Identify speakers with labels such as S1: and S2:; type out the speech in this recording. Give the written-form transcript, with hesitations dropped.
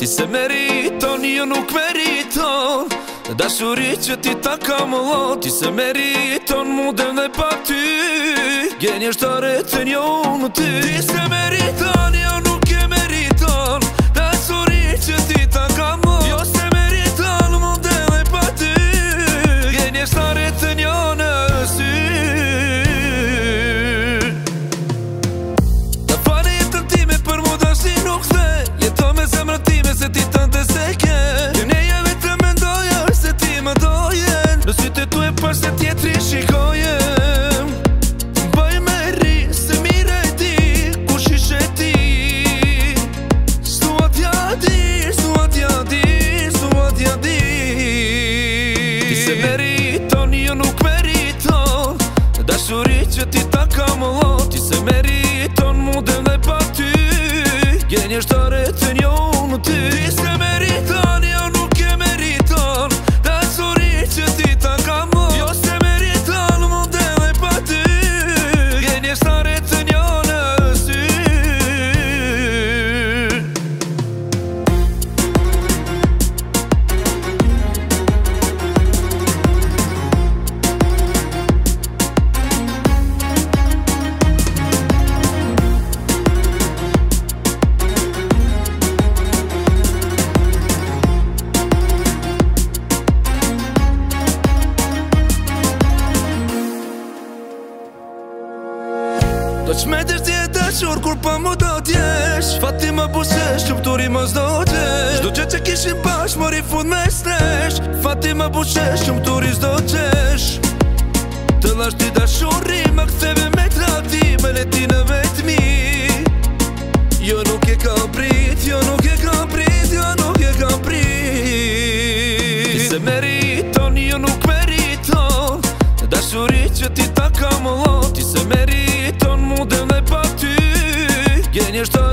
S1: Ti se meriton, jo nuk meriton Dashuri që ti ta ka më lo Ti se meriton, mundem dhe pa ty Gjenjeshtare të njo në ty Ti se meriton, jo nuk e meriton Dashuri që ti ta ka më lo Jo se meriton, mundem dhe pa ty Gjenjeshtare të njo në sy Ta fare jetën time për mu dashni nuk the Jeto me zemrën time se ti të ndese ke Në sytë tu e për se tjetri shikojem Bëj me ri se mire ti Kush ishe ti Sua t'ja dir, sua t'ja dir, sua t'ja dir Ti se meriton, jo nuk meriton Dashuri që ti ta ka më lo Ti se meriton, mundem dhe pa ty Gjenjeshtare të njo në ty Ti se meriton, jo nuk e meriton Dashuri që ti ta ka më Jo se meriton, mundem dhe pa ty Gjenjeshtare të njo në sy Do qme t'esh t'je dashur kur pa mu do t'jesh Fati më bushesh, qëpturi më zdo qesh Shdo që kishim bash, mori fund me stresh Fati më bushesh, qëpturi zdo qesh Të lash t'i dashuri, më ktheve me trati Me leti në vetmi Jo nuk e ka prit, jo nuk e ka prit, jo nuk e ka prit Ti se meriton, jo nuk meriton Dashuri që ti ta ka më lo Ti se meriton, mundem dhe pa ty Gjenjeshtare